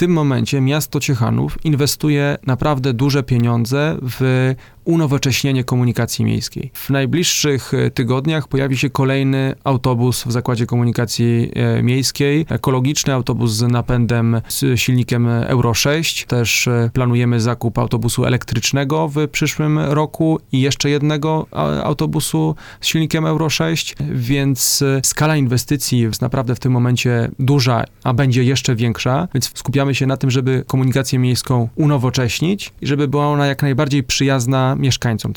tym momencie miasto Ciechanów inwestuje naprawdę duże pieniądze w unowocześnienie komunikacji miejskiej. W najbliższych tygodniach pojawi się kolejny autobus w Zakładzie Komunikacji Miejskiej, ekologiczny autobus z napędem, z silnikiem Euro 6. Też planujemy zakup autobusu elektrycznego w przyszłym roku i jeszcze jednego autobusu z silnikiem Euro 6, więc skala inwestycji jest naprawdę w tym momencie duża, a będzie jeszcze większa, więc skupiamy się na tym, żeby komunikację miejską unowocześnić i żeby była ona jak najbardziej przyjazna mieszkańcom.